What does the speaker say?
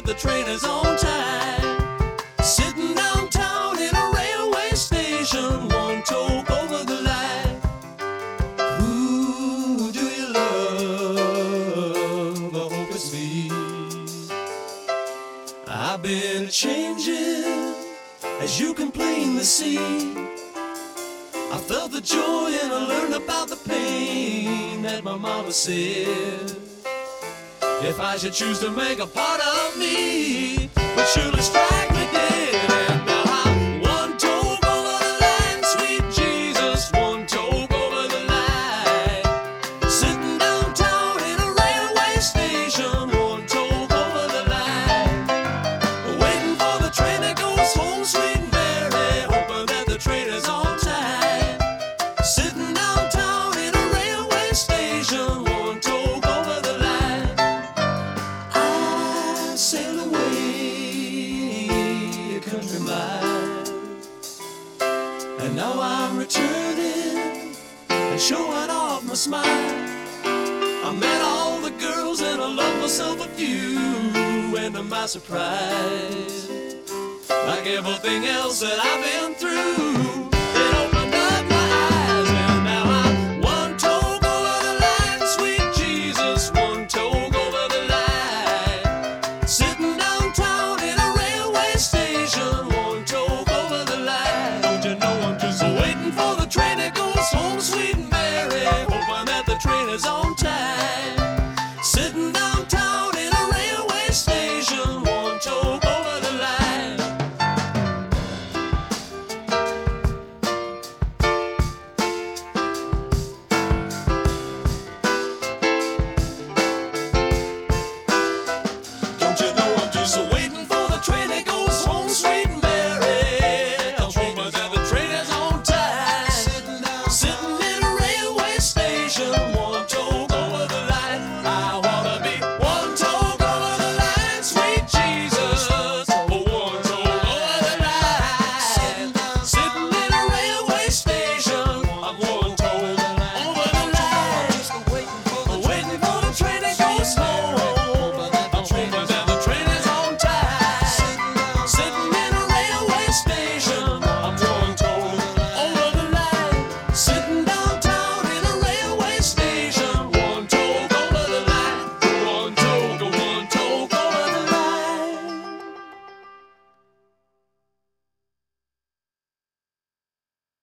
the train is on time. Sitting downtown in a railway station, one toke over the line. Who do you love? I hope it's me. I've been changing, as you can plainly see. I felt the joy and I learned about the pain that my mama said. If I should choose to make a part of me, would surely strike me dead. And now I'm one toke over the line, sweet Jesus, one toke over the line. Sitting downtown in a railway station, one toke over the line. Waiting for the train that goes home, sweet Mary, hoping that the train is on time. Sitting downtown in a railway station, one toke over the line. I sailed away a country mile, and now I'm returning and showing off my smile. I met all the girls and I loved myself a few, and to my surprise, like everything else that I've been through,